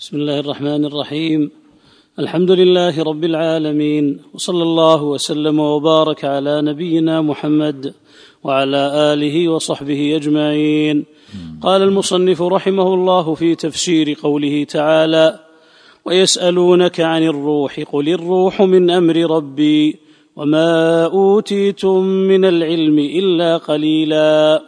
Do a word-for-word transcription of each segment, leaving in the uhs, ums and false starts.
بسم الله الرحمن الرحيم. الحمد لله رب العالمين، وصلى الله وسلم وبارك على نبينا محمد وعلى آله وصحبه أجمعين. قال المصنف رحمه الله في تفسير قوله تعالى: ويسألونك عن الروح قل الروح من أمر ربي وما أوتيتم من العلم إلا قليلا.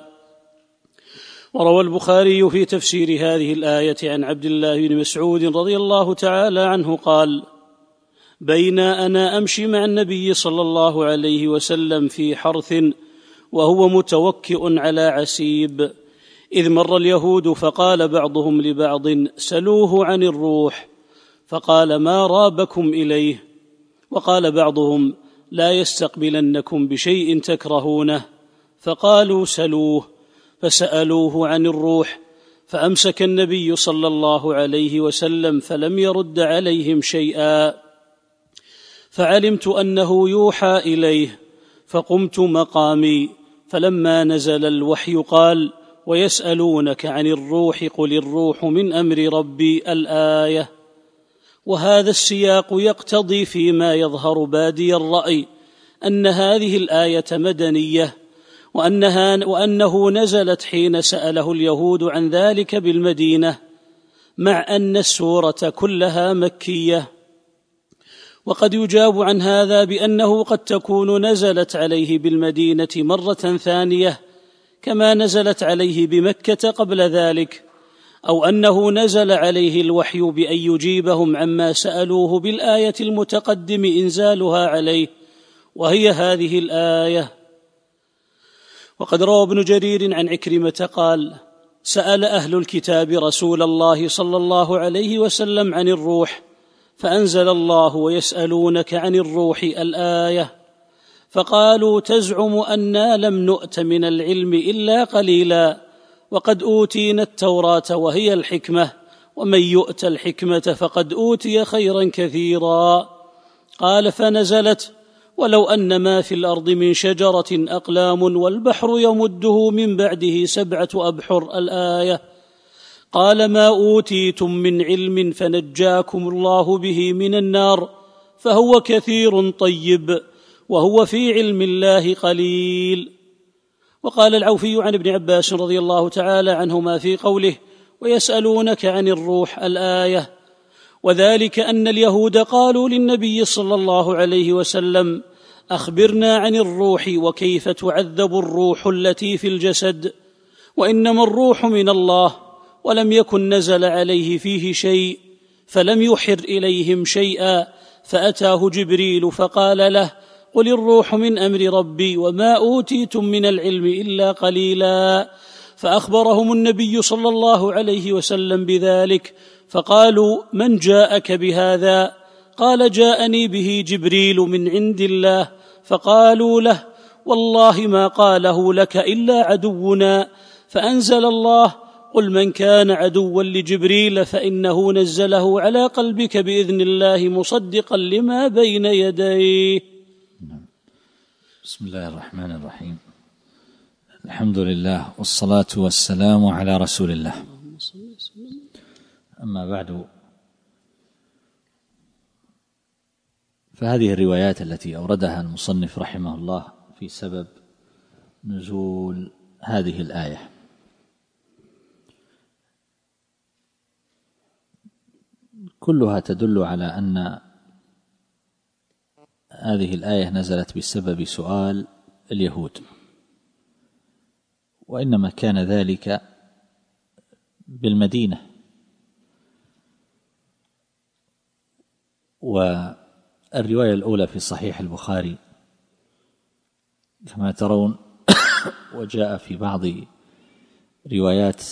وروى البخاري في تفسير هذه الآية عن عبد الله بن مسعود رضي الله تعالى عنه قال: بين أنا أمشي مع النبي صلى الله عليه وسلم في حرث وهو متوكئ على عسيب، إذ مر اليهود فقال بعضهم لبعض: سلوه عن الروح، فقال: ما رابكم إليه؟ وقال بعضهم: لا يستقبلنكم بشيء تكرهونه، فقالوا: سلوه، فسألوه عن الروح، فأمسك النبي صلى الله عليه وسلم فلم يرد عليهم شيئا، فعلمت أنه يوحى إليه، فقمت مقامي، فلما نزل الوحي قال: ويسألونك عن الروح قل الروح من أمر ربي، الآية. وهذا السياق يقتضي فيما يظهر بادي الرأي أن هذه الآية مدنية، وأنها وأنه نزلت حين سأله اليهود عن ذلك بالمدينة، مع أن السورة كلها مكية. وقد يجاب عن هذا بأنه قد تكون نزلت عليه بالمدينة مرة ثانية كما نزلت عليه بمكة قبل ذلك، أو أنه نزل عليه الوحي بأن يجيبهم عما سألوه بالآية المتقدم إنزالها عليه، وهي هذه الآية. وقد روى ابن جرير عن عكرمة قال: سأل أهل الكتاب رسول الله صلى الله عليه وسلم عن الروح، فأنزل الله: ويسألونك عن الروح، الآية. فقالوا: تزعم أنا لم نؤت من العلم إلا قليلا، وقد أوتينا التوراة وهي الحكمة، ومن يؤت الحكمة فقد أوتي خيرا كثيرا. قال: فنزلت: ولو أن ما في الأرض من شجرة أقلام والبحر يمده من بعده سبعة أبحر، الآية. قال: ما أوتيتم من علم فنجاكم الله به من النار، فهو كثير طيب، وهو في علم الله قليل. وقال العوفي عن ابن عباس رضي الله تعالى عنهما في قوله: ويسألونك عن الروح، الآية: وذلك أن اليهود قالوا للنبي صلى الله عليه وسلم: أخبرنا عن الروح وكيف تعذب الروح التي في الجسد، وإنما الروح من الله، ولم يكن نزل عليه فيه شيء، فلم يحر إليهم شيئا، فأتاه جبريل فقال له: قل الروح من أمر ربي وما أوتيتم من العلم إلا قليلا. فأخبرهم النبي صلى الله عليه وسلم بذلك، فقالوا: من جاءك بهذا؟ قال: جاءني به جبريل من عند الله. فقالوا له: والله ما قاله لك إلا عدونا. فأنزل الله: قل من كان عدوا لجبريل فإنه نزله على قلبك بإذن الله مصدقا لما بين يديه. بسم الله الرحمن الرحيم. الحمد لله والصلاة والسلام على رسول الله. أما بعد، فهذه الروايات التي أوردها المصنف رحمه الله في سبب نزول هذه الآية كلها تدل على أن هذه الآية نزلت بسبب سؤال اليهود، وإنما كان ذلك بالمدينة. والرواية الأولى في صحيح البخاري كما ترون، وجاء في بعض روايات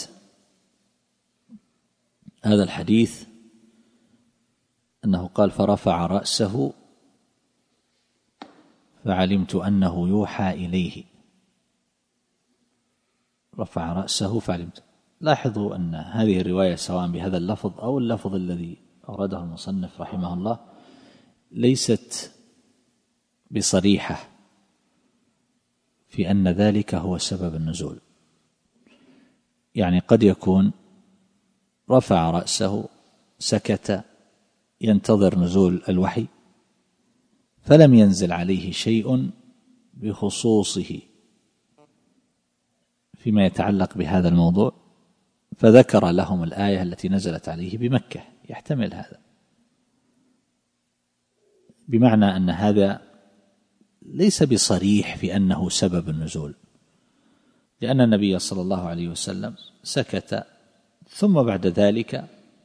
هذا الحديث أنه قال: فرفع رأسه فعلمت أنه يوحى إليه. رفع رأسه فعلمت. لاحظوا أن هذه الرواية سواء بهذا اللفظ أو اللفظ الذي أورده المصنف رحمه الله ليست بصريحة في أن ذلك هو سبب النزول، يعني قد يكون رفع رأسه سكت ينتظر نزول الوحي، فلم ينزل عليه شيء بخصوصه فيما يتعلق بهذا الموضوع، فذكر لهم الآية التي نزلت عليه بمكة. يحتمل هذا، بمعنى أن هذا ليس بصريح في أنه سبب النزول، لأن النبي صلى الله عليه وسلم سكت، ثم بعد ذلك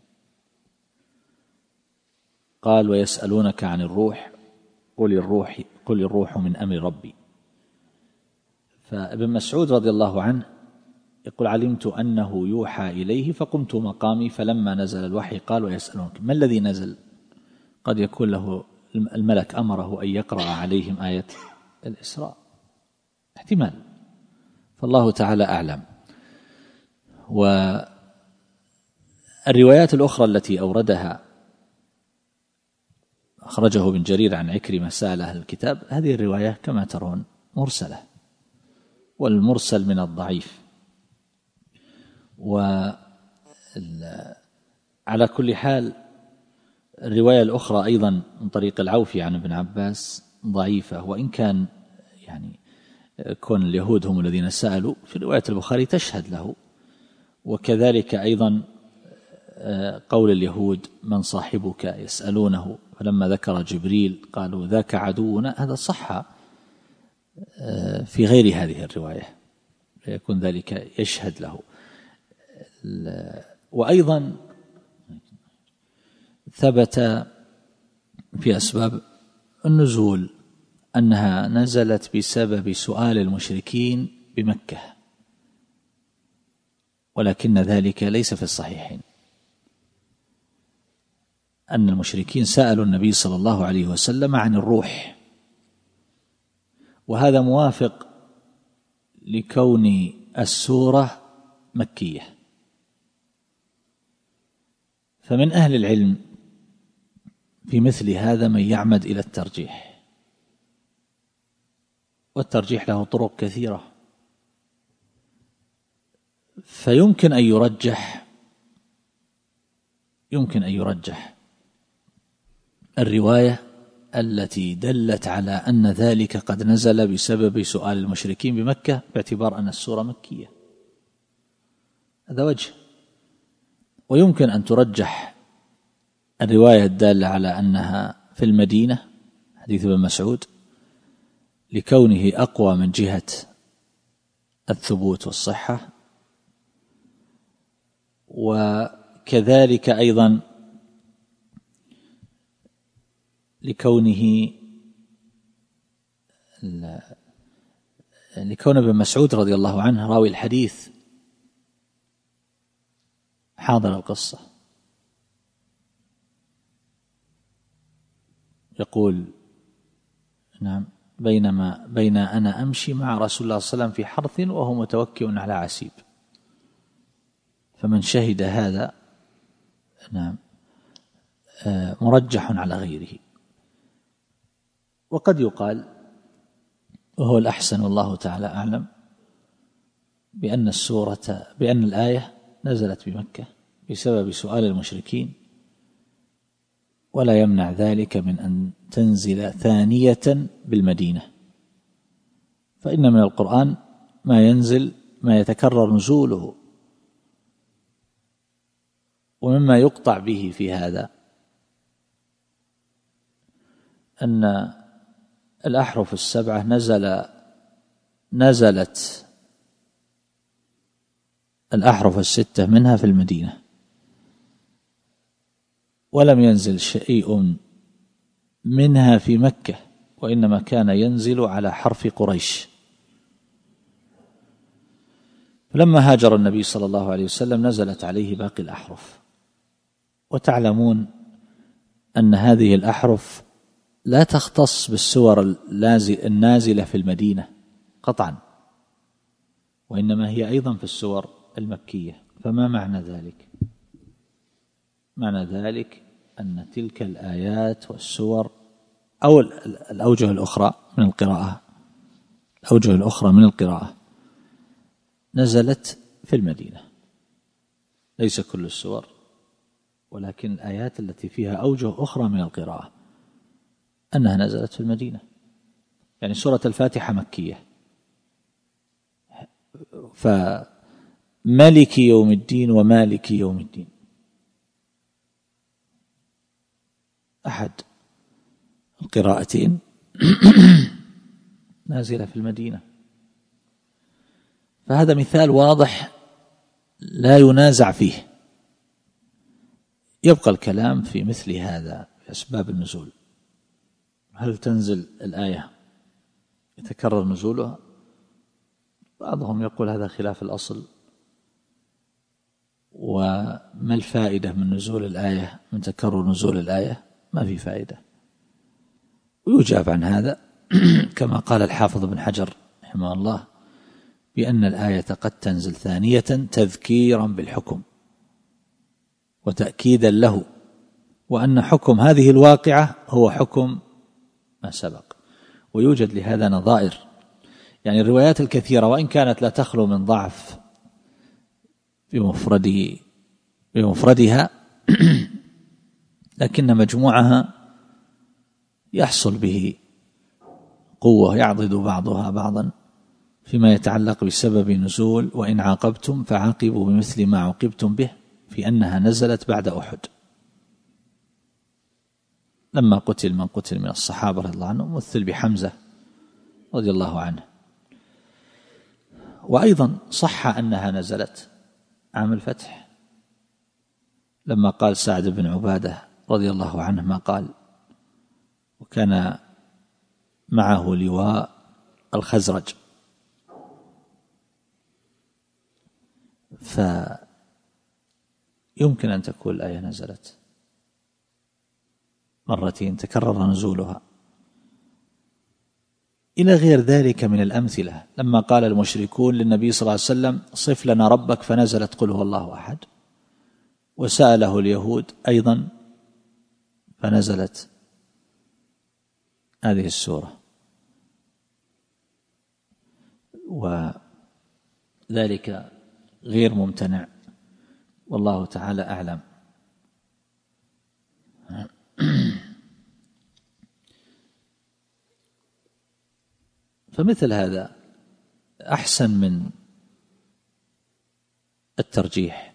قال: ويسألونك عن الروح قل الروح قل الروح من أمر ربي. فابن مسعود رضي الله عنه يقول: علمت أنه يوحى إليه فقمت مقامي فلما نزل الوحي قال: ويسألونك. ما الذي نزل؟ قد يكون له الملك أمره أن يقرأ عليهم آية الإسراء، احتمال، فالله تعالى أعلم. والروايات الأخرى التي أوردها أخرجه ابن جرير عن عكرمة سأل أهل الكتاب، هذه الرواية كما ترون مرسلة، والمرسل من الضعيف. وعلى كل حال الرواية الأخرى أيضا من طريق العوفي عن ابن عباس ضعيفة، وإن كان يعني كون اليهود هم الذين سألوا في رواية البخاري تشهد له، وكذلك أيضا قول اليهود: من صاحبك؟ يسألونه، فلما ذكر جبريل قالوا: ذاك عدونا. هذا صح في غير هذه الرواية، فيكون ذلك يشهد له. وأيضا ثبت في أسباب النزول أنها نزلت بسبب سؤال المشركين بمكة، ولكن ذلك ليس في الصحيحين، أن المشركين سألوا النبي صلى الله عليه وسلم عن الروح، وهذا موافق لكون السورة مكية. فمن أهل العلم في مثل هذا من يعمد إلى الترجيح، والترجيح له طرق كثيرة، فيمكن أن يرجح يمكن أن يرجح الرواية التي دلت على أن ذلك قد نزل بسبب سؤال المشركين بمكة، باعتبار أن السورة مكية، هذا وجه. ويمكن أن ترجح الرواية الدالة على أنها في المدينة، حديث ابن مسعود، لكونه أقوى من جهة الثبوت والصحة، وكذلك أيضا لكونه لكون ابن مسعود رضي الله عنه راوي الحديث حاضر القصة. يقول: نعم، بينما بين أنا أمشي مع رسول الله صلى الله عليه وسلم في حرث وهو متوكئ على عسيب، فمن شهد هذا نعم مرجح على غيره. وقد يقال، وهو الأحسن والله تعالى أعلم، بأن السورة بأن الآية نزلت بمكة بسبب سؤال المشركين، ولا يمنع ذلك من أن تنزل ثانية بالمدينة، فإن من القرآن ما ينزل ما يتكرر نزوله. ومما يقطع به في هذا أن الأحرف السبعة نزل نزلت الأحرف الستة منها في المدينة، ولم ينزل شيء منها في مكة، وإنما كان ينزل على حرف قريش. فلما هاجر النبي صلى الله عليه وسلم نزلت عليه باقي الأحرف. وتعلمون أن هذه الأحرف لا تختص بالسور النازلة في المدينة قطعا، وإنما هي أيضا في السور المكية. فما معنى ذلك؟ معنى ذلك أن تلك الآيات والسور أو الأوجه الأخرى من القراءة الأوجه الأخرى من القراءة نزلت في المدينة، ليس كل السور ولكن الآيات التي فيها أوجه أخرى من القراءة أنها نزلت في المدينة. يعني سورة الفاتحة مكية، فمالك يوم الدين ومالك يوم الدين أحد القراءتين نازلة في المدينة. فهذا مثال واضح لا ينازع فيه. يبقى الكلام في مثل هذا في أسباب النزول. هل تنزل الآية يتكرر نزولها؟ بعضهم يقول هذا خلاف الأصل، وما الفائدة من نزول الآية، من تكرر نزول الآية؟ ما في فائدة. ويجاب عن هذا كما قال الحافظ بن حجر رحمه الله بأن الآية قد تنزل ثانية تذكيرا بالحكم وتأكيدا له، وأن حكم هذه الواقعة هو حكم ما سبق. ويوجد لهذا نظائر، يعني الروايات الكثيرة وإن كانت لا تخلو من ضعف بمفرده بمفردها لكن مجموعها يحصل به قوة، يعضد بعضها بعضا فيما يتعلق بسبب نزول وإن عاقبتم فعاقبوا بمثل ما عوقبتم به، في أنها نزلت بعد أحد لما قتل من قتل من الصحابة رضي الله عنهم، مثل بحمزة رضي الله عنه. وأيضا صح أنها نزلت عام الفتح لما قال سعد بن عبادة رضي الله عنه ما قال، وكان معه لواء الخزرج، فيمكن أن تكون الآية نزلت مرتين تكرر نزولها. إلى غير ذلك من الأمثلة، لما قال المشركون للنبي صلى الله عليه وسلم صف لنا ربك فنزلت قل هو الله أحد، وسأله اليهود أيضا فنزلت هذه السورة، وذلك غير ممتنع والله تعالى أعلم. فمثل هذا أحسن من الترجيح،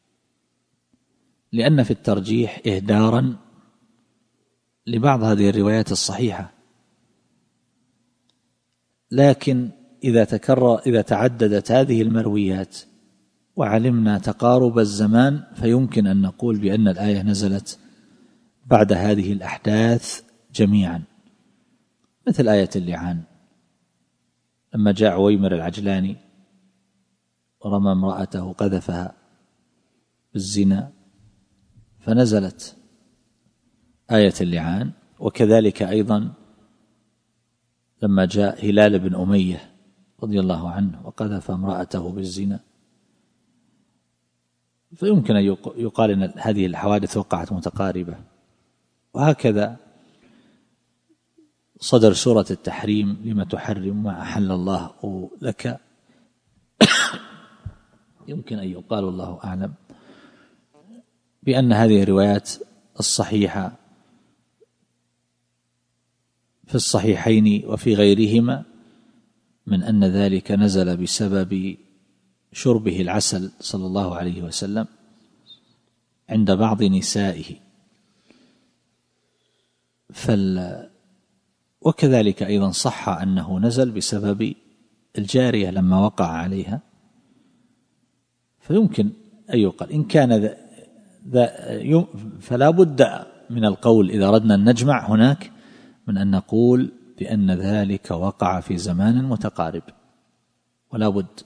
لأن في الترجيح إهدارا لبعض هذه الروايات الصحيحة، لكن إذا تكرر إذا تعددت هذه المرويات وعلمنا تقارب الزمان فيمكن أن نقول بأن الآية نزلت بعد هذه الأحداث جميعا، مثل آية اللعان لما جاء عويمر العجلاني ورمى امرأته قذفها بالزنا فنزلت آية اللعان. وكذلك أيضا لما جاء هلال بن أمية رضي الله عنه وقذف امرأته بالزنا، فيمكن أن يقال أن هذه الحوادث وقعت متقاربة. وهكذا صدر سورة التحريم لما تحرم ما أحل الله لك، يمكن أن يقال والله أعلم بأن هذه الروايات الصحيحة في الصحيحين وفي غيرهما من أن ذلك نزل بسبب شربه العسل صلى الله عليه وسلم عند بعض نسائه، فال وكذلك أيضا صح أنه نزل بسبب الجارية لما وقع عليها، فيمكن أن يقال إن كان ذا ذا فلا بد من القول إذا أردنا أن نجمع هناك من أن نقول بأن ذلك وقع في زمان متقارب، ولا بد،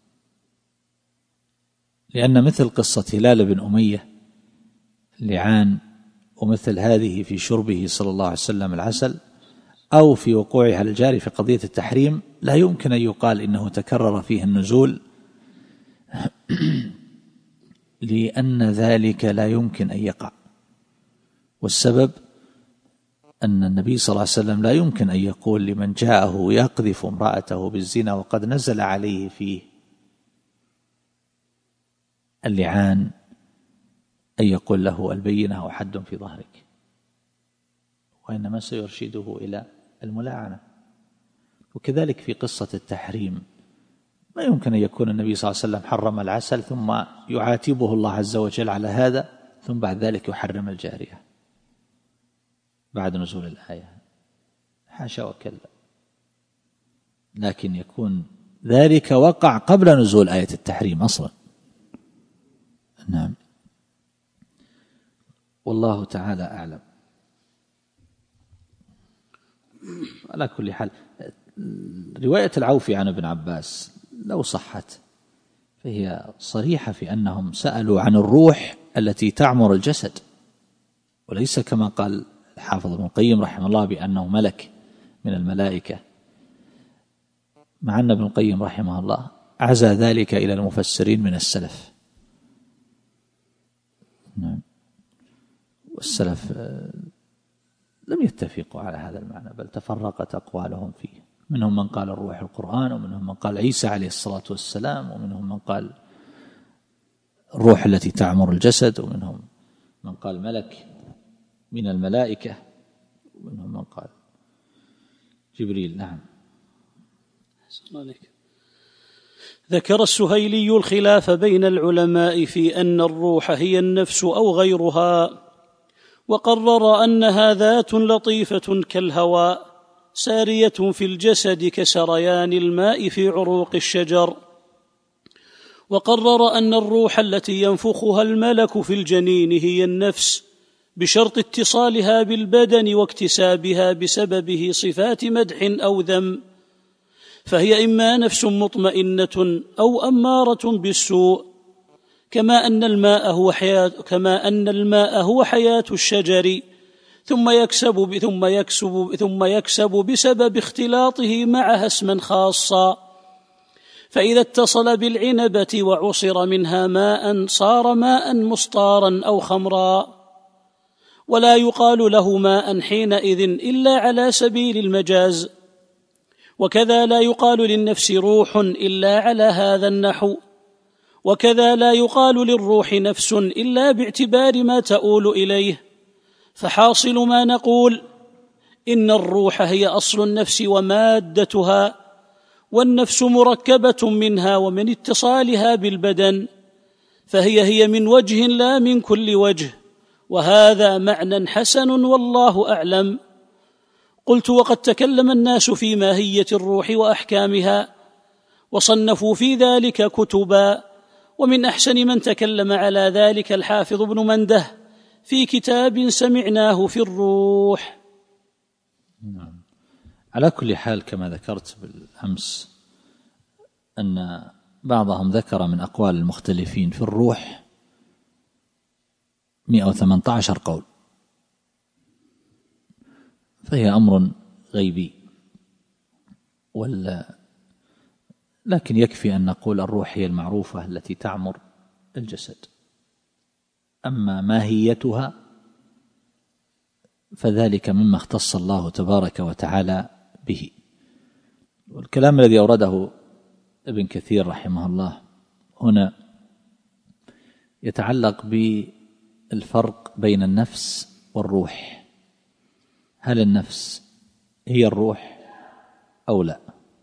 لأن مثل قصة هلال بن أمية لعان ومثل هذه في شربه صلى الله عليه وسلم العسل أو في وقوعها الجاري في قضية التحريم لا يمكن أن يقال إنه تكرر فيه النزول، لأن ذلك لا يمكن أن يقع. والسبب أن النبي صلى الله عليه وسلم لا يمكن أن يقول لمن جاءه يقذف امرأته بالزنا وقد نزل عليه فيه اللعان أن يقول له البينة أو حد في ظهرك، وإنما سيرشده إلى الملاعنة. وكذلك في قصة التحريم ما يمكن أن يكون النبي صلى الله عليه وسلم حرم العسل ثم يعاتبه الله عز وجل على هذا ثم بعد ذلك يحرم الجارية بعد نزول الآية، حاشا وكلا، لكن يكون ذلك وقع قبل نزول آية التحريم أصلا. نعم، والله تعالى أعلم. على كل حال رواية العوفي عن ابن عباس لو صحت فهي صريحة في أنهم سألوا عن الروح التي تعمر الجسد، وليس كما قال الحافظ ابن القيم رحمه الله بأنه ملك من الملائكة، مع أن ابن القيم رحمه الله عزى ذلك إلى المفسرين من السلف. نعم، والسلف لم يتفقوا على هذا المعنى، بل تفرقت أقوالهم فيه، منهم من قال الروح القرآن، ومنهم من قال عيسى عليه الصلاة والسلام، ومنهم من قال الروح التي تعمر الجسد، ومنهم من قال ملك من الملائكة، ومنهم من قال جبريل. نعم. ذكر السهيلي الخلاف بين العلماء في أن الروح هي النفس أو غيرها، وقرر أنها ذات لطيفة كالهواء سارية في الجسد كسريان الماء في عروق الشجر، وقرر أن الروح التي ينفخها الملك في الجنين هي النفس بشرط اتصالها بالبدن واكتسابها بسببه صفات مدح أو ذم، فهي إما نفس مطمئنة أو أمارة بالسوء، كما أن الماء هو حياة كما أن الماء هو حياة الشجر، ثم يكسب ثم يكسب ثم يكسب بسبب اختلاطه معها اسما خاصا، فإذا اتصل بالعنبة وعصر منها ماء صار ماء مسطارا أو خمرا، ولا يقال له ماء حينئذ إلا على سبيل المجاز. وكذا لا يقال للنفس روح إلا على هذا النحو، وكذا لا يقال للروح نفس إلا باعتبار ما تؤول إليه. فحاصل ما نقول إن الروح هي أصل النفس ومادتها، والنفس مركبة منها ومن اتصالها بالبدن، فهي هي من وجه لا من كل وجه، وهذا معنى حسن والله أعلم. قلت وقد تكلم الناس في ماهية الروح وأحكامها وصنفوا في ذلك كتبا، ومن أحسن من تكلم على ذلك الحافظ ابن منده في كتاب سمعناه في الروح. نعم. على كل حال كما ذكرت بالأمس أن بعضهم ذكر من أقوال المختلفين في الروح مئة وثمانية عشر قول، فهي أمر غيبي، ولا لكن يكفي أن نقول الروح هي المعروفة التي تعمر الجسد، أما ماهيتها فذلك مما اختص الله تبارك وتعالى به. والكلام الذي أورده ابن كثير رحمه الله هنا يتعلق بالفرق بين النفس والروح، هل النفس هي الروح أو لا؟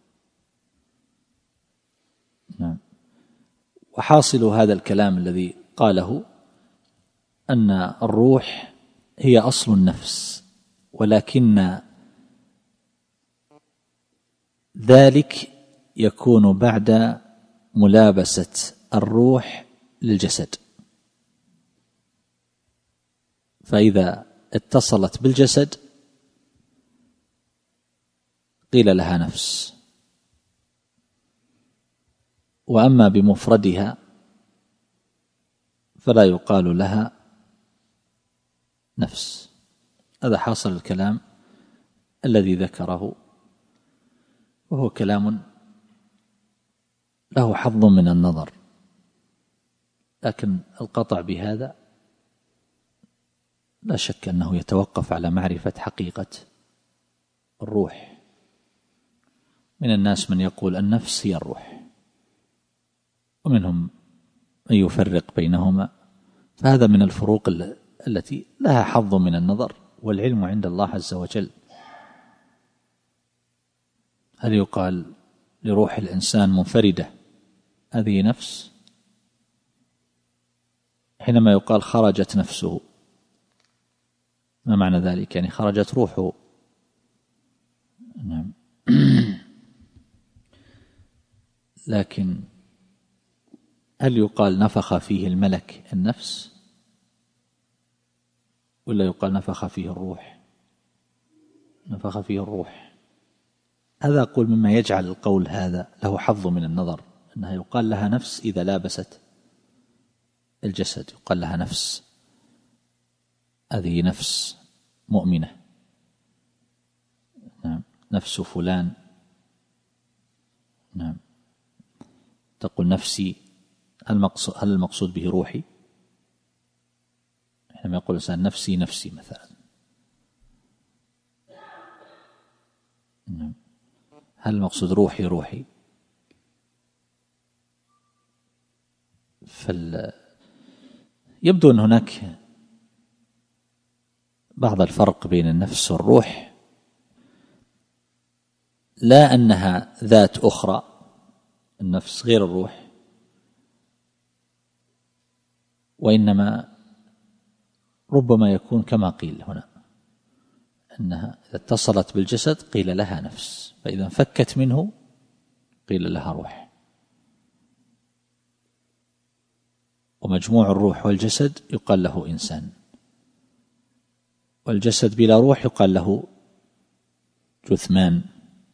نعم. وحاصل هذا الكلام الذي قاله أن الروح هي أصل النفس، ولكن ذلك يكون بعد ملابسة الروح للجسد، فإذا اتصلت بالجسد قيل لها نفس، وأما بمفردها فلا يقال لها نفس. هذا حاصل الكلام الذي ذكره، وهو كلام له حظ من النظر، لكن القطع بهذا لا شك أنه يتوقف على معرفة حقيقة الروح. من الناس من يقول النفس هي الروح، ومنهم من يفرق بينهما فهذا من الفروق التي لها حظ من النظر، والعلم عند الله عز وجل. هل يقال لروح الإنسان منفردة هذه نفس؟ حينما يقال خرجت نفسه، ما معنى ذلك؟ يعني خرجت روحه. نعم. لكن هل يقال نفخ فيه الملك النفس، ولا يقال نفخ فيه الروح؟ نفخ فيه الروح. هذا أقول مما يجعل القول هذا له حظ من النظر، أنها يقال لها نفس إذا لابست الجسد، يقال لها نفس، هذه نفس مؤمنة، نعم، نفس فلان، نعم. تقول نفسي، هل المقصود, هل المقصود به روحي؟ حينما يقول الإنسان نفسي نفسي مثلا، نعم. هل المقصود روحي روحي؟ فال يبدو أن هناك بعض الفرق بين النفس والروح، لا أنها ذات أخرى، النفس غير الروح، وإنما ربما يكون كما قيل هنا، أنها إذا اتصلت بالجسد قيل لها نفس، فإذا انفكت منه قيل لها روح. ومجموع الروح والجسد يقال له إنسان، والجسد بلا روح يقال له جثمان.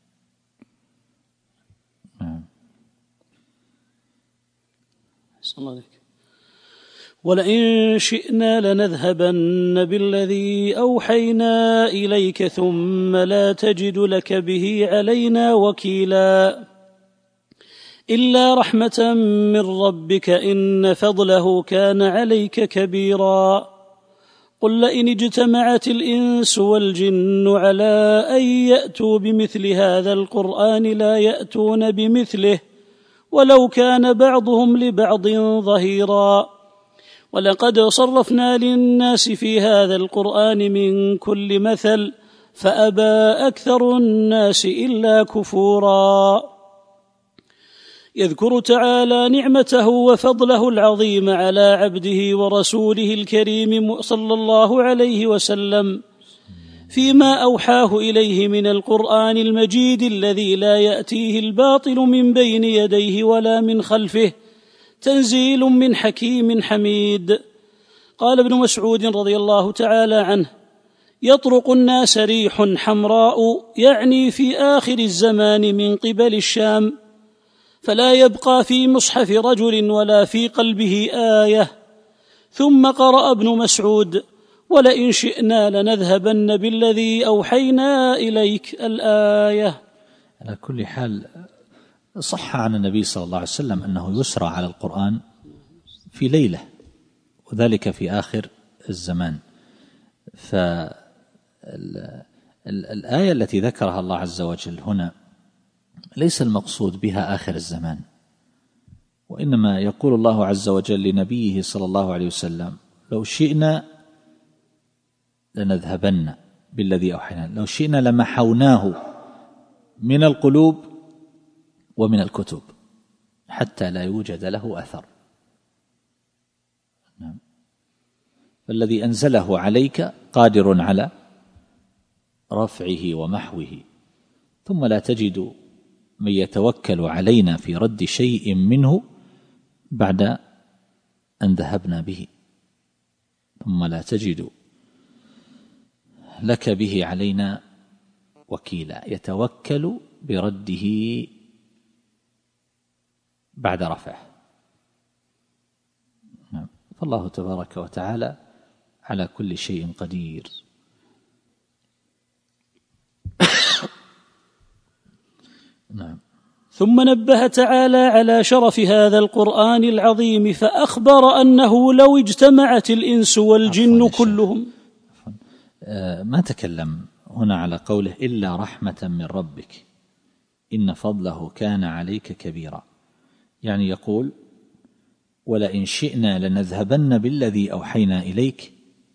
ولئن شئنا لنذهبن بالذي أوحينا إليك ثم لا تجد لك به علينا وكيلا إلا رحمة من ربك إن فضله كان عليك كبيرا. قل لئن اجتمعت الإنس والجن على أن يأتوا بمثل هذا القرآن لا يأتون بمثله ولو كان بعضهم لبعض ظهيرا. ولقد صرفنا للناس في هذا القرآن من كل مثل فأبى أكثر الناس إلا كفورا. يذكر تعالى نعمته وفضله العظيم على عبده ورسوله الكريم صلى الله عليه وسلم فيما أوحاه إليه من القرآن المجيد الذي لا يأتيه الباطل من بين يديه ولا من خلفه، تنزيل من حكيم حميد. قال ابن مسعود رضي الله تعالى عنه: يطرق الناس ريح حمراء، يعني في آخر الزمان من قبل الشام، فلا يبقى في مصحف رجل ولا في قلبه آية. ثم قرأ ابن مسعود: ولئن شئنا لنذهبن بالذي أوحينا إليك الآية. على كل حال صح عن النبي صلى الله عليه وسلم أنه يسرى على القرآن في ليلة، وذلك في آخر الزمان. فالآية التي ذكرها الله عز وجل هنا ليس المقصود بها آخر الزمان، وإنما يقول الله عز وجل لنبيه صلى الله عليه وسلم: لو شئنا لنذهبن بالذي أوحينا، لو شئنا لمحوناه من القلوب ومن الكتب حتى لا يوجد له أثر. فالذي أنزله عليك قادر على رفعه ومحوه، ثم لا تجد من يتوكل علينا في رد شيء منه بعد أن ذهبنا به، ثم لا تجد لك به علينا وكيلا يتوكل برده بعد رفعه. فالله تبارك وتعالى على كل شيء قدير. نعم. ثم نبه تعالى على شرف هذا القرآن العظيم فأخبر أنه لو اجتمعت الإنس والجن كلهم. ما تكلم هنا على قوله إلا رحمة من ربك إن فضله كان عليك كبيرا، يعني يقول ولئن شئنا لنذهبن بالذي أوحينا إليك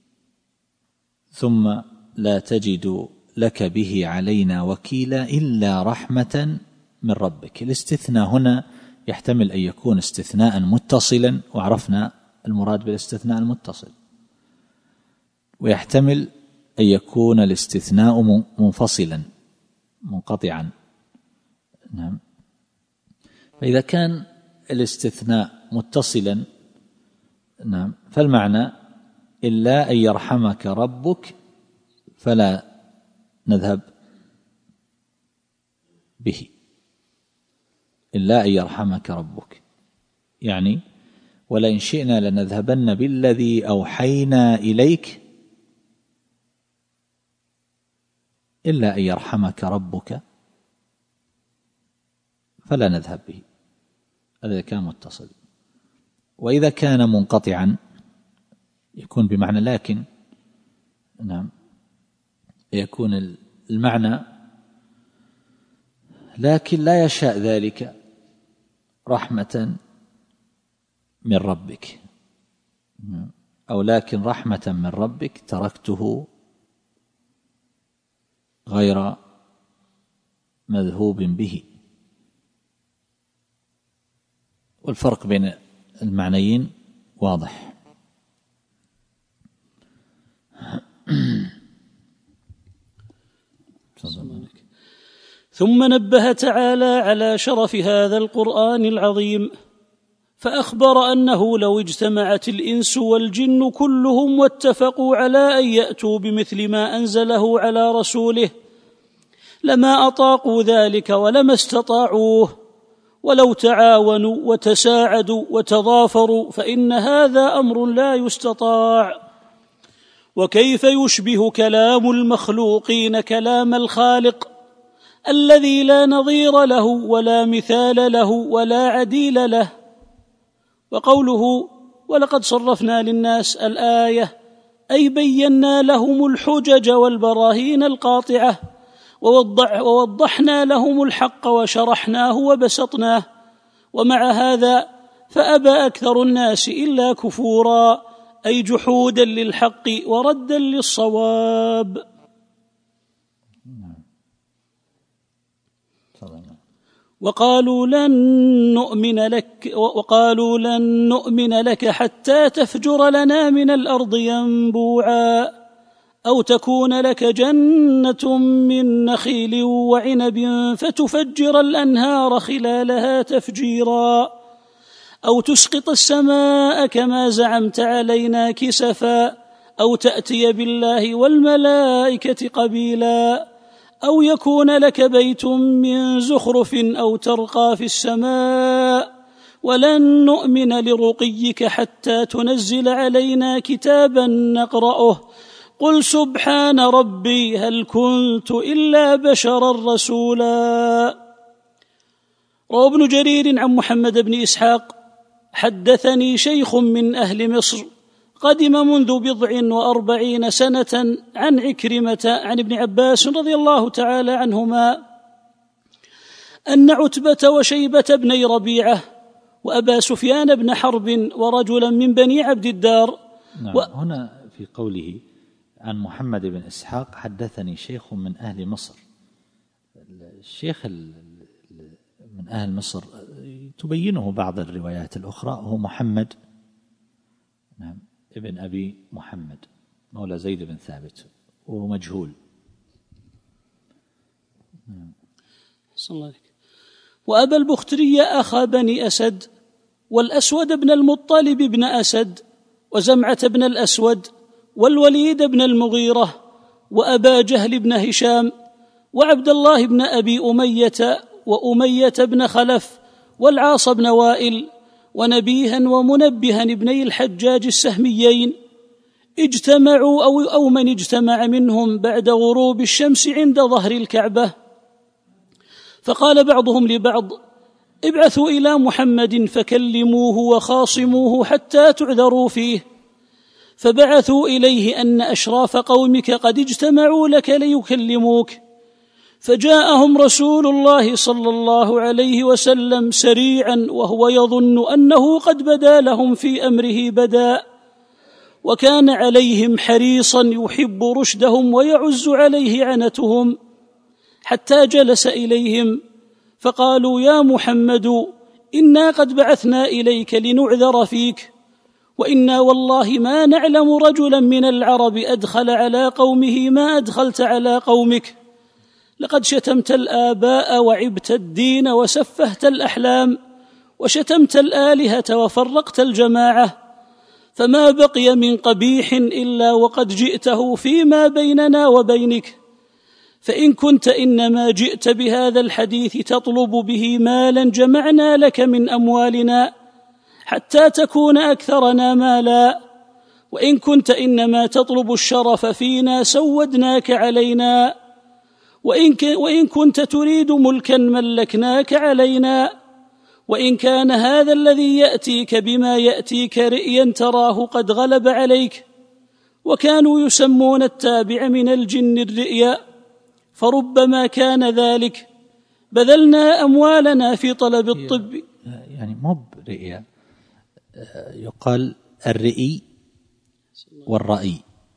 ثم لا تجد لك به علينا وكيلا إلا رحمة من ربك. الاستثناء هنا يحتمل أن يكون استثناء متصلا، وعرفنا المراد بالاستثناء المتصل، ويحتمل أن يكون الاستثناء منفصلا منقطعا. نعم. فإذا كان الاستثناء متصلا نعم فالمعنى إلا أن يرحمك ربك فلا نذهب به، إلا أن يرحمك ربك، يعني ولئن شئنا لنذهبن بالذي أوحينا إليك إلا أن يرحمك ربك فلا نذهب به. هذا كان متصل. وإذا كان منقطعا يكون بمعنى لكن، نعم، يكون المعنى لكن لا يشاء ذلك رحمة من ربك، أو لكن رحمة من ربك تركته غير مذهوب به. والفرق بين المعنيين واضح. ثم نبه تعالى على شرف هذا القرآن العظيم، فأخبر أنه لو اجتمعت الإنس والجن كلهم واتفقوا على أن يأتوا بمثل ما أنزله على رسوله لما أطاقوا ذلك ولما استطاعوه، ولو تعاونوا وتساعدوا وتضافروا فإن هذا أمر لا يستطاع. وكيف يشبه كلام المخلوقين كلام الخالق الذي لا نظير له ولا مثال له ولا عديل له. وقوله ولقد صرفنا للناس الآية أي بينا لهم الحجج والبراهين القاطعة، ووضح ووضحنا لهم الحق وشرحناه وبسطناه، ومع هذا فأبى أكثر الناس إلا كفورا، أي جحودا للحق وردا للصواب. وقالوا لن نؤمن لك وقالوا لن نؤمن لك حتى تفجر لنا من الأرض ينبوعا، أو تكون لك جنة من نخيل وعنب فتفجر الأنهار خلالها تفجيرا، أو تسقط السماء كما زعمت علينا كسفا، أو تأتي بالله والملائكة قبيلا، أو يكون لك بيت من زخرف أو ترقى في السماء، ولن نؤمن لرقيك حتى تنزل علينا كتابا نقرأه، قل سبحان ربي هل كنت إلا بشرا رسولا. روى ابن جرير عن محمد بن إسحاق حدثني شيخ من أهل مصر قدم منذ بضع وأربعين سنة عن عكرمة عن ابن عباس رضي الله تعالى عنهما أن عتبة وشيبة بني ربيعة وأبا سفيان بن حرب ورجلا من بني عبد الدار. نعم. و... هنا في قوله عن محمد بن إسحاق حدثني شيخ من أهل مصر، الشيخ من أهل مصر تبينه بعض الروايات الأخرى هو محمد نعم ابن أبي محمد مولى زيد بن ثابت وهو مجهول. صلى الله عليه. وأبا البختري أخا بني أسد، والأسود بن المطلب بن أسد، وزمعة بن الأسود، والوليد بن المغيرة، وأبا جهل بن هشام، وعبد الله بن أبي أمية، وأمية بن خلف، والعاص بن وائل، ونبيها ومنبها ابني الحجاج السهميين، اجتمعوا أو, أو من اجتمع منهم بعد غروب الشمس عند ظهر الكعبة، فقال بعضهم لبعض ابعثوا إلى محمد فكلموه وخاصموه حتى تعذروا فيه، فبعثوا إليه أن أشراف قومك قد اجتمعوا لك ليكلموك، فجاءهم رسول الله صلى الله عليه وسلم سريعا وهو يظن أنه قد بدا لهم في أمره بدا، وكان عليهم حريصا يحب رشدهم ويعز عليه عنتهم، حتى جلس إليهم فقالوا: يا محمد، إنا قد بعثنا إليك لنعذر فيك، وإنا والله ما نعلم رجلا من العرب أدخل على قومه ما أدخلت على قومك، لقد شتمت الآباء وعبت الدين وسفهت الأحلام وشتمت الآلهة وفرقت الجماعة، فما بقي من قبيح إلا وقد جئته فيما بيننا وبينك، فإن كنت إنما جئت بهذا الحديث تطلب به مالا جمعنا لك من أموالنا حتى تكون أكثرنا مالا، وإن كنت إنما تطلب الشرف فينا سودناك علينا، وإن, وإن كنت تريد ملكا ملكناك علينا، وإن كان هذا الذي يأتيك بما يأتيك رئيا تراه قد غلب عليك. وكانوا يسمون التابع من الجن الرئيا، فربما كان ذلك بذلنا أموالنا في طلب الطب. يعني مو برئيا، يقال الرئي والرأي،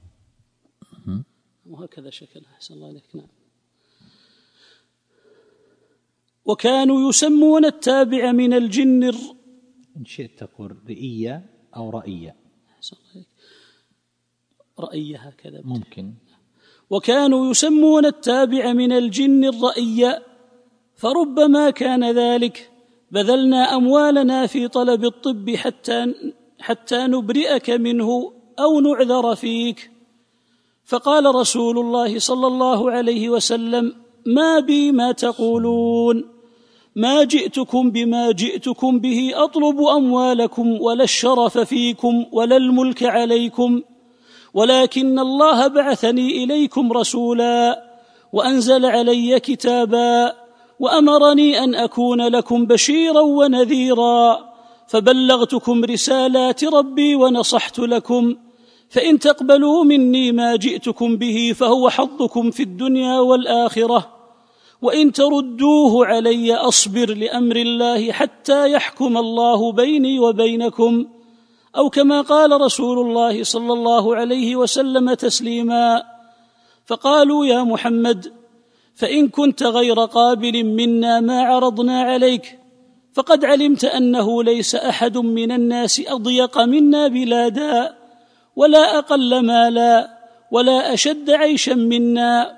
وهكذا شكلها. أحسن الله عليك. نعم. وكانوا يسمون التابع من الجن الر... إن شئت تقول رئية أو رأية. أحسن الله عليك. رأية هكذا ممكن. وكانوا يسمون التابع من الجن الرأي، فربما كان ذلك بذلنا أموالنا في طلب الطب حتى, حتى نبرئك منه أو نعذر فيك. فقال رسول الله صلى الله عليه وسلم: ما بي ما تقولون، ما جئتكم بما جئتكم به أطلب أموالكم ولا الشرف فيكم ولا الملك عليكم، ولكن الله بعثني إليكم رسولا وأنزل علي كتابا وأمرني أن أكون لكم بشيرا ونذيرا، فبلغتكم رسالات ربي ونصحت لكم، فإن تقبلوا مني ما جئتكم به فهو حظكم في الدنيا والآخرة، وإن تردوه علي أصبر لأمر الله حتى يحكم الله بيني وبينكم، أو كما قال رسول الله صلى الله عليه وسلم تسليما. فقالوا: يا محمد، فإن كنت غير قابل منا ما عرضنا عليك، فقد علمت أنه ليس أحد من الناس أضيق منا بلادا ولا أقل مالا ولا أشد عيشا منا،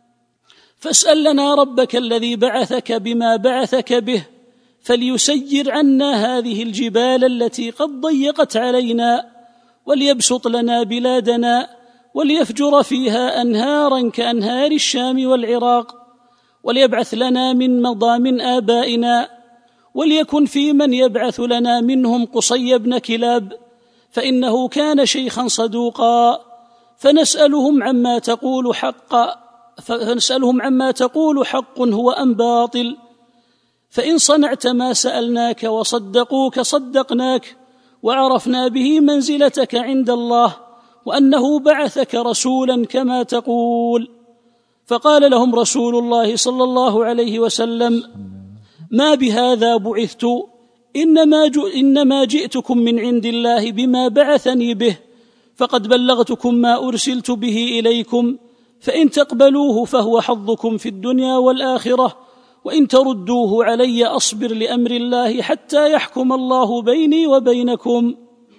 فاسأل لنا ربك الذي بعثك بما بعثك به فليسير عنا هذه الجبال التي قد ضيقت علينا، وليبسط لنا بلادنا وليفجر فيها أنهارا كأنهار الشام والعراق، وليبعث لنا من مضى من آبائنا، وليكن في من يبعث لنا منهم قصي بن كلاب، فإنه كان شيخا صدوقا، فنسألهم عما تقول حق فنسألهم عما تقول حق هو أم باطل، فإن صنعت ما سألناك وصدقوك صدقناك، وعرفنا به منزلتك عند الله وأنه بعثك رسولا كما تقول. فقال لهم رسول الله صلى الله عليه وسلم: ما بهذا بعثت، إنما, إنما جئتكم من عند الله بما بعثني به، فقد بلغتكم ما أرسلت به إليكم، فإن تقبلوه فهو حظكم في الدنيا والآخرة، وإن تردوه علي أصبر لأمر الله حتى يحكم الله بيني وبينكم.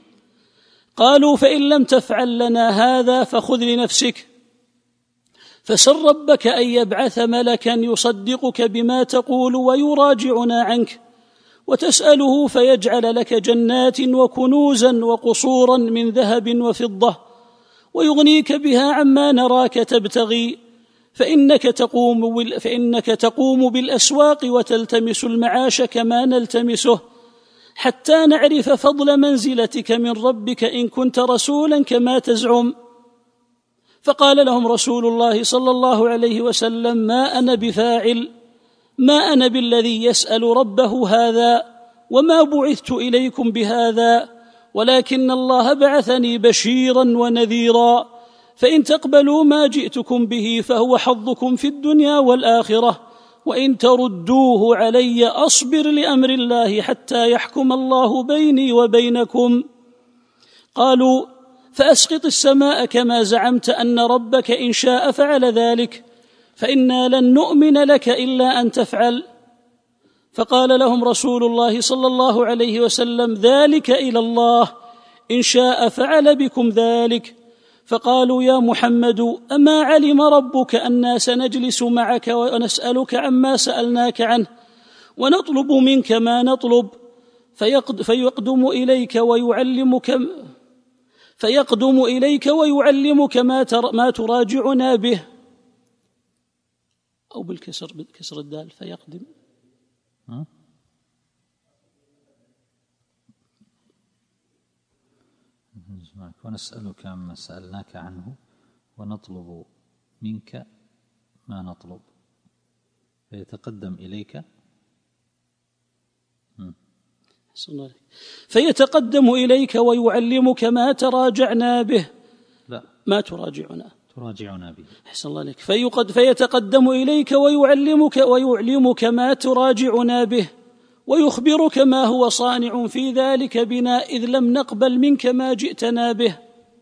قالوا: فإن لم تفعل لنا هذا فخذ لنفسك، فسل ربك أن يبعث ملكا يصدقك بما تقول ويراجعنا عنك، وتسأله فيجعل لك جنات وكنوزا وقصورا من ذهب وفضة، ويغنيك بها عما نراك تبتغي، فإنك تقوم, فإنك تقوم بالأسواق وتلتمس المعاش كما نلتمسه، حتى نعرف فضل منزلتك من ربك إن كنت رسولا كما تزعم. فقال لهم رسول الله صلى الله عليه وسلم: ما أنا بفاعل، ما أنا بالذي يسأل ربه هذا، وما بعثت إليكم بهذا، ولكن الله بعثني بشيرا ونذيرا، فإن تقبلوا ما جئتكم به فهو حظكم في الدنيا والآخرة، وإن تردوه علي أصبر لأمر الله حتى يحكم الله بيني وبينكم. قالوا: فأسقط السماء كما زعمت أن ربك إن شاء فعل ذلك، فإنا لن نؤمن لك إلا أن تفعل. فقال لهم رسول الله صلى الله عليه وسلم: ذلك إلى الله، إن شاء فعل بكم ذلك. فقالوا: يا محمد، أما علم ربك أنا سنجلس معك ونسألك عما سألناك عنه ونطلب منك ما نطلب، فيقدم إليك ويعلمك فيقدم إليك ويعلمك ما, ما تراجعنا به، أو بالكسر بالكسر الدال فيقدم ونسألك عما سألناك عنه ونطلب منك ما نطلب، فيتقدم إليك فيتقدم إليك ويعلمك ما تراجعنا به لا ما تراجعنا تراجعنا به أحسن الله عليك. فيقد فيتقدم إليك ويعلمك ويعلمك ما تراجعنا به، ويخبرك ما هو صانع في ذلك بنا إذ لم نقبل منك ما جئتنا به.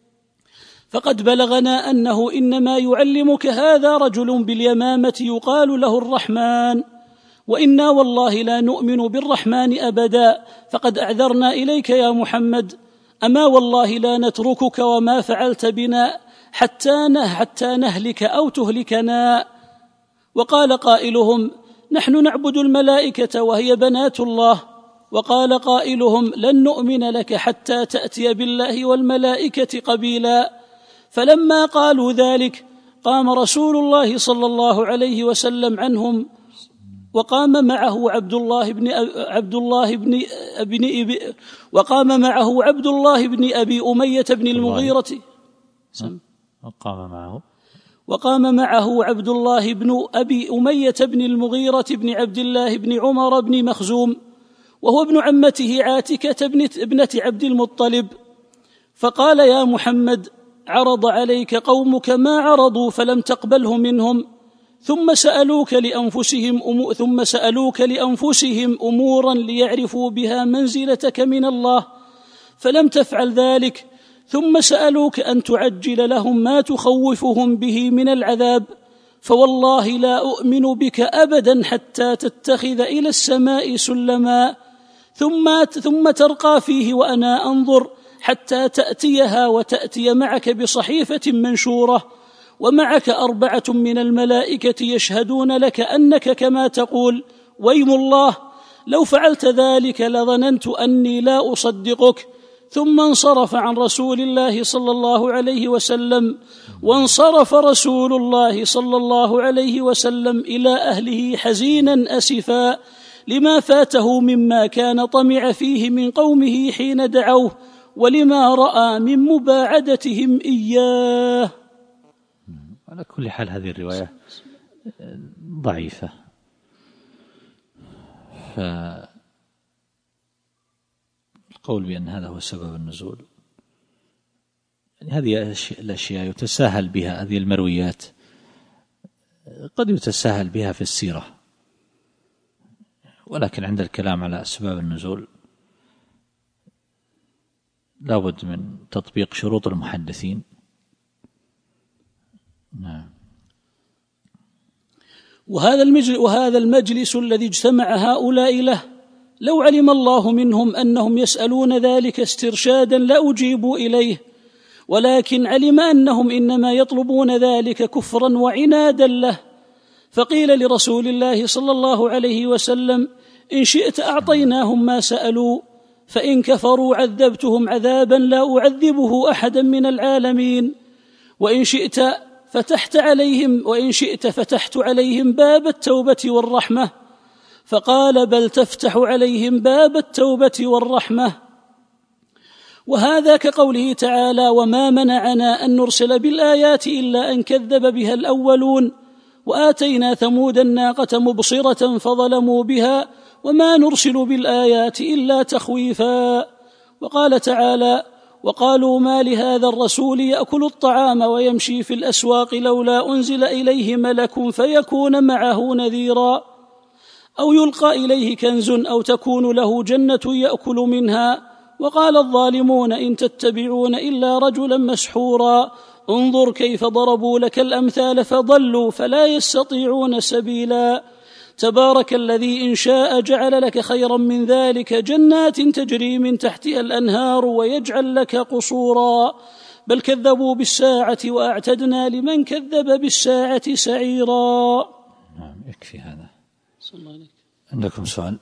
فقد بلغنا أنه إنما يعلمك هذا رجل باليمامة يقال له الرحمن، وإنا والله لا نؤمن بالرحمن أبدا، فقد أعذرنا إليك يا محمد، أما والله لا نتركك وما فعلت بنا حتى حتى نهلك أو تهلكنا. وقال قائلهم: نحن نعبد الملائكة وهي بنات الله. وقال قائلهم: لن نؤمن لك حتى تأتي بالله والملائكة قبيلا. فلما قالوا ذلك قام رسول الله صلى الله عليه وسلم عنهم، وقام معه عبد الله بن عبد الله بن ابن وقام معه عبد الله بن أبي أمية بن المغيرة وقام معه وقام معه عبد الله بن أبي أمية بن المغيرة بن عبد الله بن عمر بن مخزوم، وهو ابن عمته عاتكة ابنة عبد المطلب. فقال: يا محمد، عرض عليك قومك ما عرضوا فلم تقبله منهم، ثم سألوك لأنفسهم أمو ثم سألوك لأنفسهم أمورا ليعرفوا بها منزلتك من الله فلم تفعل ذلك، ثم سألوك أن تعجل لهم ما تخوفهم به من العذاب، فوالله لا أؤمن بك أبدا حتى تتخذ إلى السماء سلما ثم ثم ترقى فيه وأنا أنظر حتى تأتيها وتأتي معك بصحيفة منشورة ومعك أربعة من الملائكة يشهدون لك أنك كما تقول، ويم الله لو فعلت ذلك لظننت أني لا أصدقك. ثم انصرف عن رسول الله صلى الله عليه وسلم وانصرف رسول الله صلى الله عليه وسلم إلى أهله حزينا أسفا لما فاته مما كان طمع فيه من قومه حين دعوه، ولما رأى من مباعدتهم إياه. على كل حال هذه الرواية ضعيفة، فالقول بأن هذا هو سبب النزول يعني هذه الأشياء يتساهل بها، هذه المرويات قد يتساهل بها في السيرة، ولكن عند الكلام على أسباب النزول لابد من تطبيق شروط المحدثين. نعم. وهذا المجلس, وهذا المجلس الذي اجتمع هؤلاء له لو علم الله منهم أنهم يسألون ذلك استرشادا لأجيبوا إليه، ولكن علم أنهم إنما يطلبون ذلك كفرا وعنادا له، فقيل لرسول الله صلى الله عليه وسلم: إن شئت أعطيناهم ما سألوا، فإن كفروا عذبتهم عذابا لا أعذبه أحدا من العالمين، وإن شئت فتحت عليهم وإن شئت فتحت عليهم باب التوبة والرحمة. فقال: بل تفتح عليهم باب التوبة والرحمة. وهذا كقوله تعالى: وما منعنا أن نرسل بالآيات إلا أن كذب بها الأولون، وآتينا ثمود الناقة مبصرة فظلموا بها وما نرسل بالآيات إلا تخويفا. وقال تعالى: وقالوا ما لهذا الرسول يأكل الطعام ويمشي في الأسواق لولا أنزل إليه ملك فيكون معه نذيرا أو يلقى إليه كنز أو تكون له جنة يأكل منها. وقال الظالمون إن تتبعون إلا رجلا مسحورا انظر كيف ضربوا لك الأمثال فضلوا فلا يستطيعون سبيلا. تبارك الذي إن شاء جعل لك خيرا من ذلك جنات تجري من تحتها الأنهار ويجعل لك قصورا بل كذبوا بالساعة وأعتدنا لمن كذب بالساعة سعيرا. نعم يكفي هذا. صلى الله عليك. عندكم سؤال؟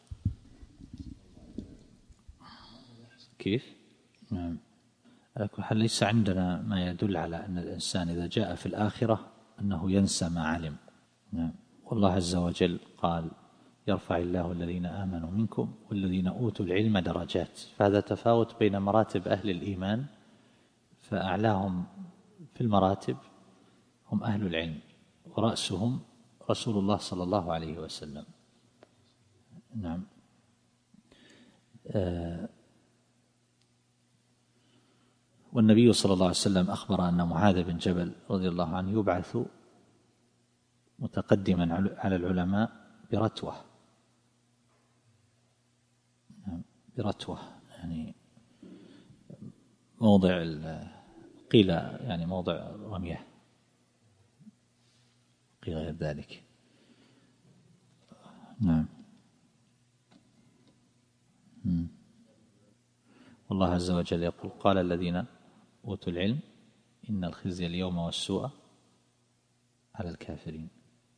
كيف؟ نعم. على كل حال ليس عندنا ما يدل على أن الإنسان إذا جاء في الآخرة أنه ينسى ما علم. نعم. والله عز وجل قال يرفع الله الذين آمنوا منكم والذين أوتوا العلم درجات، فهذا تفاوت بين مراتب أهل الإيمان، فأعلاهم في المراتب هم أهل العلم ورأسهم رسول الله صلى الله عليه وسلم. نعم. آه والنبي صلى الله عليه وسلم أخبر أن معاذ بن جبل رضي الله عنه يبعث متقدما على العلماء برتوة. برتوة يعني موضع قيل يعني موضع رمية، قيل غير ذلك. نعم. والله عز وجل يقول قال الذين أوتوا العلم إن الخزي اليوم والسوء على الكافرين.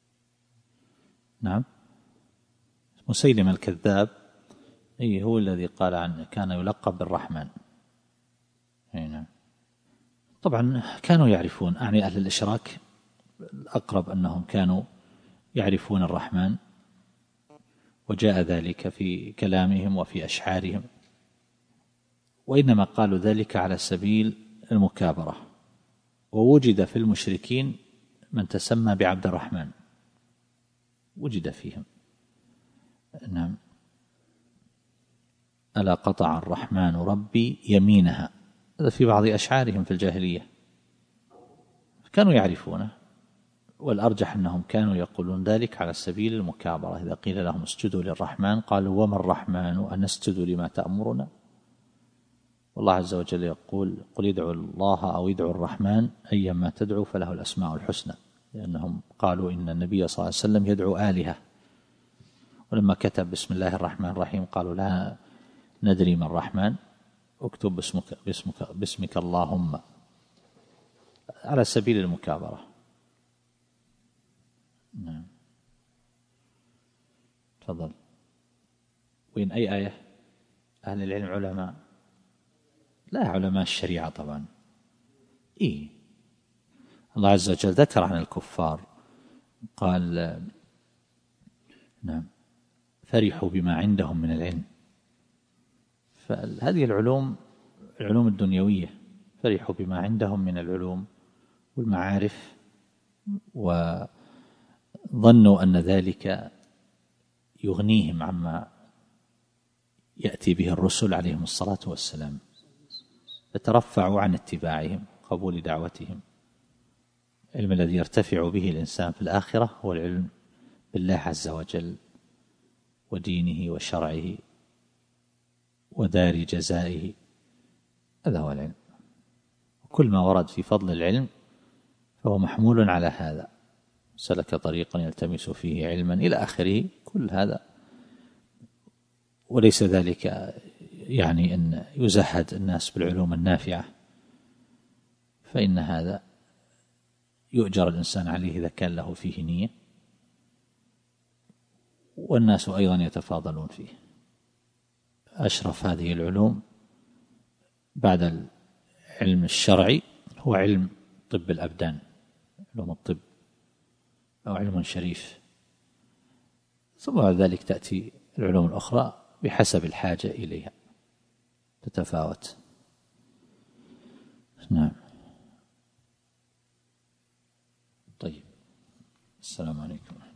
نعم. مسيلم الكذاب أي هو الذي قال عنه كان يلقب بالرحمن. أي نعم. طبعا كانوا يعرفون، أعني أهل الإشراك الأقرب أنهم كانوا يعرفون الرحمن، وجاء ذلك في كلامهم وفي أشعارهم، وإنما قالوا ذلك على سبيل المكابرة. ووجد في المشركين من تسمى بعبد الرحمن، وجد فيهم. نعم. ألا قطع الرحمن ربي يمينها، هذا في بعض أشعارهم في الجاهلية، كانوا يعرفونه، والأرجح أنهم كانوا يقولون ذلك على سبيل المكابرة. إذا قيل لهم اسجدوا للرحمن قالوا وما الرحمن أنسجد لما تأمرنا. والله عز وجل يقول قل ادعوا الله أو ادعوا الرحمن أيما تدعوا فله الأسماء الحسنى، لأنهم قالوا إن النبي صلى الله عليه وسلم يدعو آلهة، ولما كتب بسم الله الرحمن الرحيم قالوا لا ندري ما الرحمن، اكتب باسمك, باسمك, باسمك اللهم، على سبيل المكابرة. نعم. تفضل. وين أي آية؟ أهل العلم علماء، لا علماء الشريعة طبعا. إيه الله عز وجل ذكر عن الكفار قال نعم فرحوا بما عندهم من العلم، فهذه العلوم العلوم الدنيوية، فرحوا بما عندهم من العلوم والمعارف، وظنوا أن ذلك يغنيهم عما يأتي به الرسل عليهم الصلاة والسلام، فترفعوا عن اتباعهم قبول دعوتهم. العلم الذي يرتفع به الإنسان في الآخرة هو العلم بالله عز وجل ودينه وشرعه ودار جزائه، هذا هو العلم. وكل ما ورد في فضل العلم فهو محمول على هذا، سلك طريقا يلتمس فيه علما إلى آخره، كل هذا. وليس ذلك يعني أن يزهد الناس بالعلوم النافعة، فإن هذا يؤجر الإنسان عليه إذا كان له فيه نية، والناس أيضا يتفاضلون فيه. أشرف هذه العلوم بعد العلم الشرعي هو علم طب الأبدان، علوم الطب، أو علم شريف، ثم بعد ذلك تأتي العلوم الأخرى بحسب الحاجة إليها، تتفاوت. نعم. طيب، السلام عليكم.